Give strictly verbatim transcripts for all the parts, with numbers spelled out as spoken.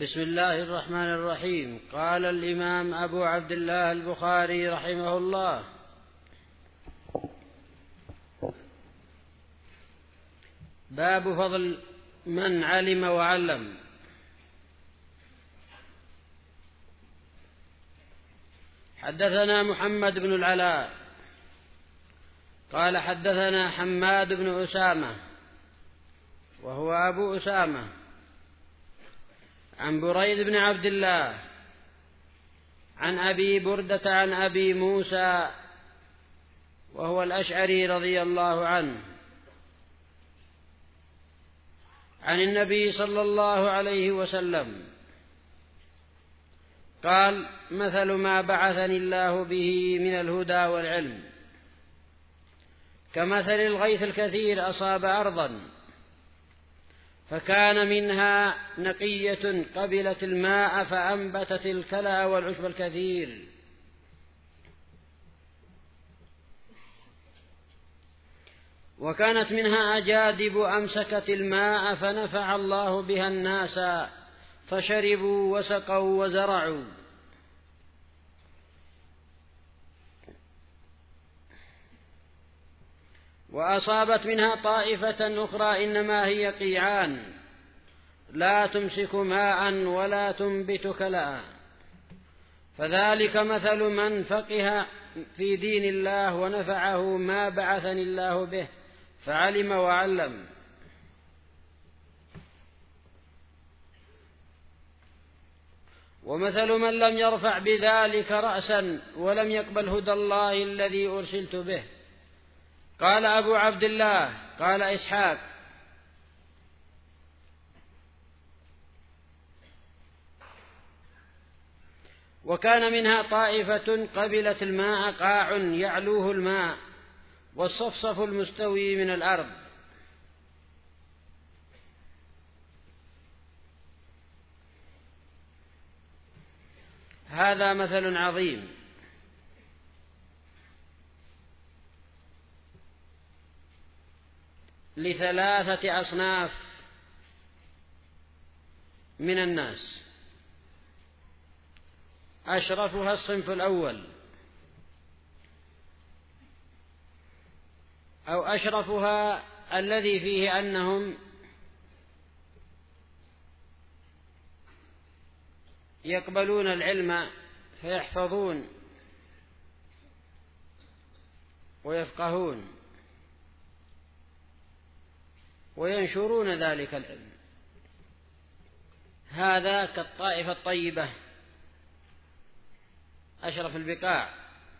بسم الله الرحمن الرحيم. قال الإمام أبو عبد الله البخاري رحمه الله: باب فضل من علم وعلم. حدثنا محمد بن العلاء قال حدثنا حماد بن أسامة وهو أبو أسامة عن بريد بن عبد الله عن أبي بردة عن أبي موسى وهو الأشعري رضي الله عنه عن النبي صلى الله عليه وسلم قال: مثل ما بعثني الله به من الهدى والعلم كمثل الغيث الكثير أصاب أرضا فكان منها نقية قبلت الماء فأنبتت الكلأ والعشب الكثير وكانت منها أجادب أمسكت الماء فنفع الله بها الناس فشربوا وسقوا وزرعوا. وأصابت منها طائفة أخرى إنما هي قيعان لا تمسك ماء ولا تنبت كلأ، فذلك مثل من فقه في دين الله ونفعه ما بعثني الله به فعلم وعلم. ومثل من لم يرفع بذلك رأسا ولم يقبل هدى الله الذي أرسلت به. قال أبو عبد الله قال إسحاق: وكان منها طائفة قبلت الماء قاع يعلوه الماء والصفصف المستوي من الأرض. هذا مثل عظيم لثلاثة أصناف من الناس، أشرفها الصنف الأول أو أشرفها الذي فيه أنهم يقبلون العلم فيحفظون ويفقهون وينشرون ذلك العلم. هذا كالطائفة الطيبة أشرف البقاع.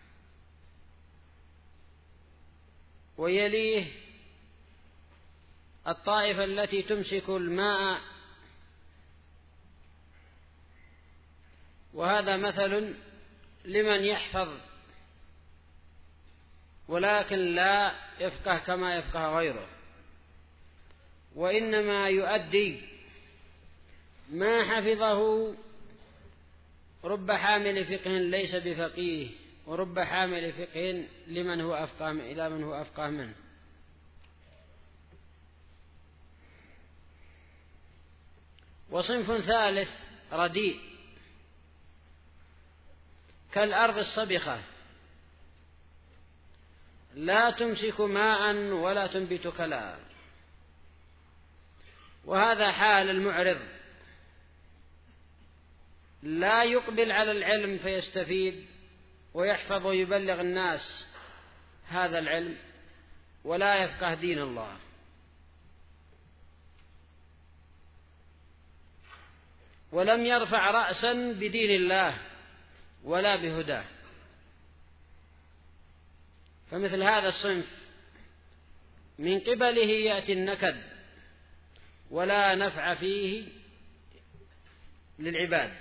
ويليه الطائفة التي تمسك الماء، وهذا مثل لمن يحفظ ولكن لا يفقه كما يفقه غيره، وإنما يؤدي ما حفظه. رب حامل فقه ليس بفقيه، ورب حامل فقه لمن هو أفقه إلى من هو أفقه منه. وصنف ثالث رديء كالأرض الصبخة لا تمسك ماء ولا تنبت كلأ، وهذا حال المعرض، لا يقبل على العلم فيستفيد ويحفظ ويبلغ الناس هذا العلم ولا يفقه دين الله. ولم يرفع رأسا بدين الله ولا بهداه. فمثل هذا الصنف من قبله يأتي النكد ولا نفع فيه للعباد.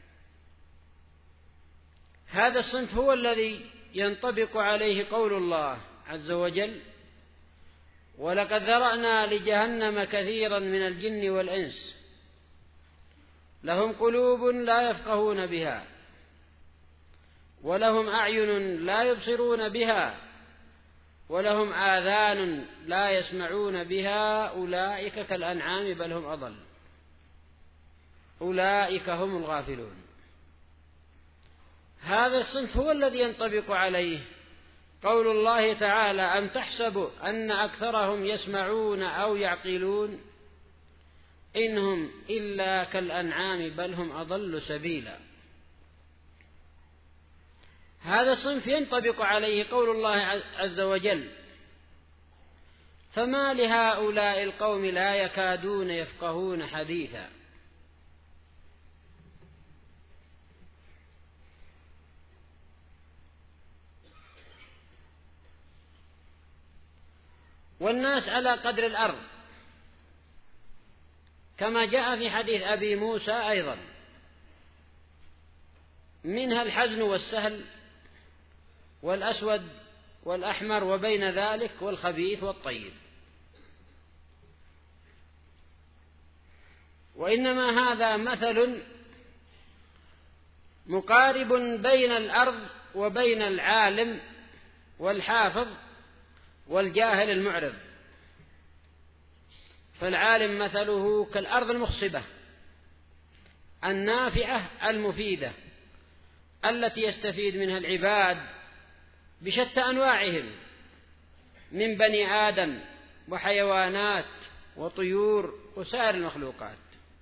هذا الصنف هو الذي ينطبق عليه قول الله عز وجل: ولقد ذرأنا لجهنم كثيرا من الجن والإنس لهم قلوب لا يفقهون بها ولهم أعين لا يبصرون بها ولهم آذان لا يسمعون بها أولئك كالأنعام بل هم أضل. أولئك هم الغافلون. هذا الصنف هو الذي ينطبق عليه قول الله تعالى: أم تحسب أن أكثرهم يسمعون أو يعقلون إنهم إلا كالأنعام بل هم أضل سبيلا. هذا الصنف ينطبق عليه قول الله عز وجل: فما لهؤلاء القوم لا يكادون يفقهون حديثا. والناس على قدر الأرض، كما جاء في حديث أبي موسى أيضا، منها الحزن والسهل والأسود والأحمر وبين ذلك والخبيث والطيب. وإنما هذا مثل مقارب بين الأرض وبين العالم والحافظ والجاهل المعرض. فالعالم مثله كالأرض المخصبة النافعة المفيدة التي يستفيد منها العباد بشتى أنواعهم من بني آدم وحيوانات وطيور وسائر المخلوقات.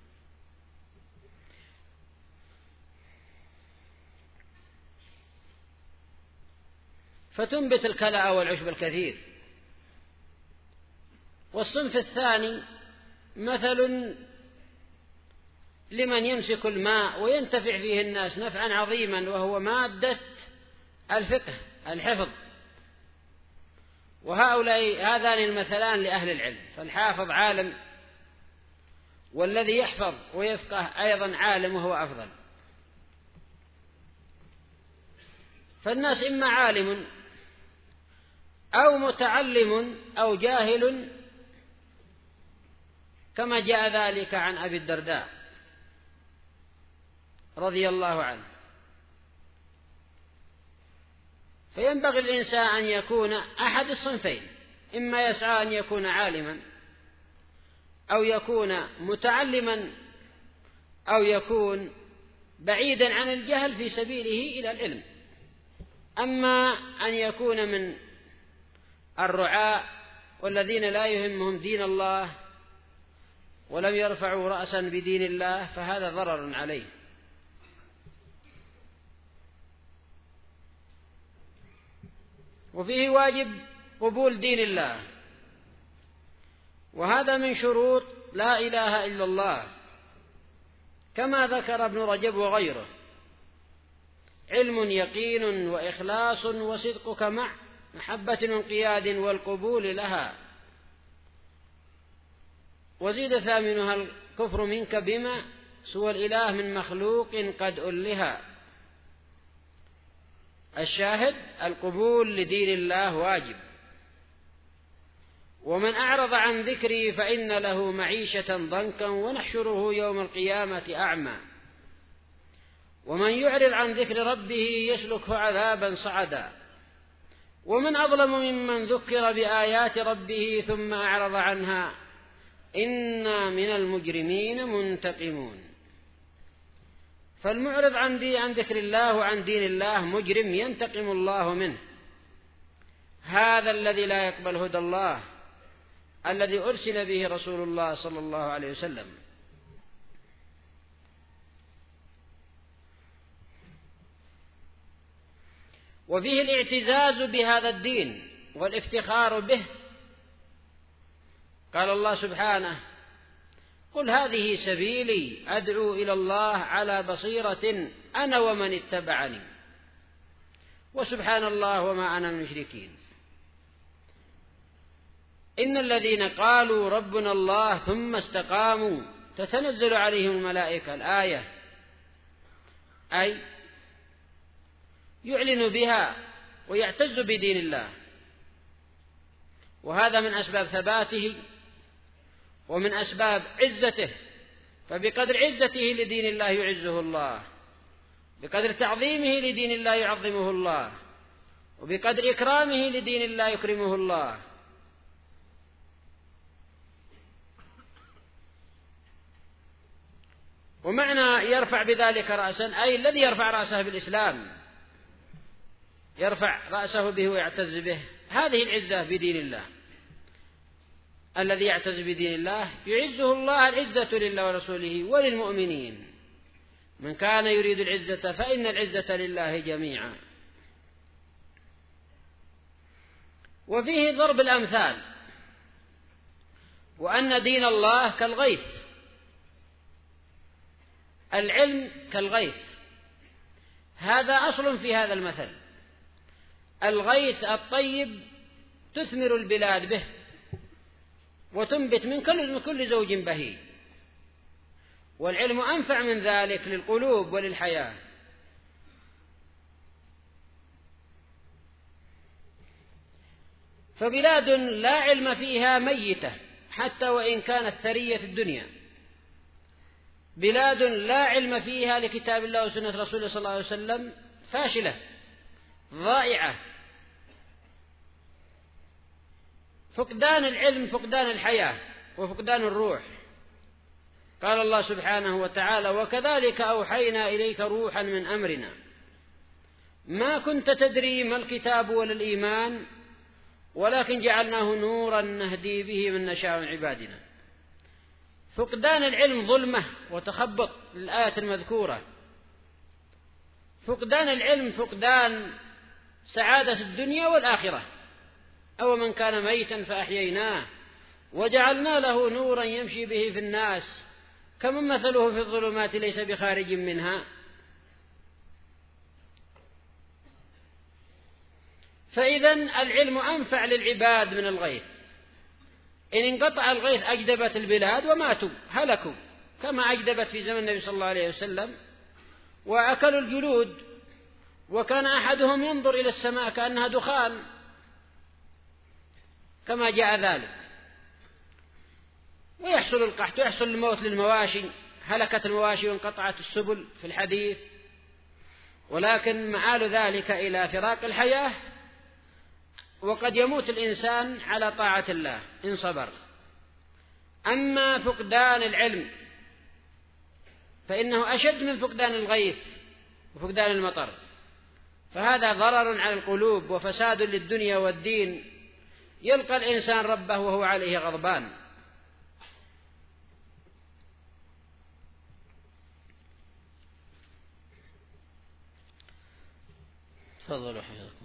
فتنبت الكلأ والعشب الكثير. والصنف الثاني مثل لمن يمسك الماء وينتفع فيه الناس نفعا عظيما، وهو مادة الفقه الحفظ. وهؤلاء هذان المثلان لأهل العلم، فالحافظ عالم، والذي يحفظ ويفقه أيضا عالم وهو أفضل. فالناس إما عالم أو متعلم أو جاهل، كما جاء ذلك عن أبي الدرداء رضي الله عنه. فينبغي الإنسان أن يكون أحد الصنفين، إما يسعى أن يكون عالما أو يكون متعلما أو يكون بعيدا عن الجهل في سبيله إلى العلم. أما أن يكون من الرعاء والذين لا يهمهم دين الله ولم يرفعوا رأسا بدين الله، فهذا ضرر عليه. وفيه واجب قبول دين الله، وهذا من شروط لا إله إلا الله، كما ذكر ابن رجب وغيره: علم يقين وإخلاص وصدقك مع محبة وانقياد والقبول لها. وزيد ثامنها الكفر منك بما سوى الإله من مخلوق قد ألها. الشاهد: القبول لدين الله واجب. ومن أعرض عن ذكري فإن له معيشة ضنكا ونحشره يوم القيامة أعمى. ومن يعرض عن ذكر ربه يسلكه عذابا صعدا. ومن أظلم ممن ذكر بآيات ربه ثم أعرض عنها إنا من المجرمين منتقمون. فالمعرض عن, دي عن ذكر الله وعن دين الله مجرم ينتقم الله منه. هذا الذي لا يقبل هدى الله الذي أرسل به رسول الله صلى الله عليه وسلم. وفيه الاعتزاز بهذا الدين والافتخار به. قال الله سبحانه: قل هذه سبيلي أدعو إلى الله على بصيرة أنا ومن اتبعني وسبحان الله وما أنا من المشركين. إن الذين قالوا ربنا الله ثم استقاموا تتنزل عليهم الملائكة. الآية أي يعلن بها ويعتز بدين الله، وهذا من أسباب ثباته ومن أسباب عزته. فبقدر عزته لدين الله يعزه الله، بقدر تعظيمه لدين الله يعظمه الله، وبقدر إكرامه لدين الله يكرمه الله. ومعنى يرفع بذلك رأسا أي الذي يرفع رأسه بالإسلام، يرفع رأسه به ويعتز به. هذه العزة بدين الله. الذي يعتز بدين الله يعزه الله، العزة لله ورسوله وللمؤمنين. من كان يريد العزة فإن العزة لله جميعا. وفيه ضرب الأمثال، وأن دين الله كالغيث، العلم كالغيث. هذا أصل في هذا المثل. الغيث الطيب تثمر البلاد به وتنبت من كل, من كل زوج بهيج، والعلم أنفع من ذلك للقلوب وللحياة. فبلاد لا علم فيها ميتة حتى وإن كانت ثرية الدنيا، بلاد لا علم فيها لكتاب الله وسنة رسوله صلى الله عليه وسلم فاشلة ضائعة. فقدان العلم فقدان الحياة وفقدان الروح. قال الله سبحانه وتعالى: وكذلك أوحينا إليك روحا من أمرنا ما كنت تدري ما الكتاب ولا الإيمان ولكن جعلناه نورا نهدي به من نشاء من عبادنا. فقدان العلم ظلمة وتخبط للآية المذكورة. فقدان العلم فقدان سعادة الدنيا والآخرة. أو من كان ميتا فأحييناه وجعلنا له نورا يمشي به في الناس كمن مثله في الظلمات ليس بخارج منها. فإذن العلم أنفع للعباد من الغيث. إن انقطع الغيث أجدبت البلاد وماتوا هلكوا، كما أجدبت في زمن النبي صلى الله عليه وسلم، وأكلوا الجلود، وكان أحدهم ينظر إلى السماء كأنها دخان كما جاء ذلك. ويحصل القحط ويحصل الموت للمواشي، هلكت المواشي وانقطعت السبل في الحديث. ولكن معال ذلك إلى فراق الحياة، وقد يموت الإنسان على طاعة الله إن صبر. أما فقدان العلم فإنه أشد من فقدان الغيث وفقدان المطر، فهذا ضرر على القلوب وفساد للدنيا والدين، يلقى الإنسان ربه وهو عليه غضبان. تفضلوا حفظكم.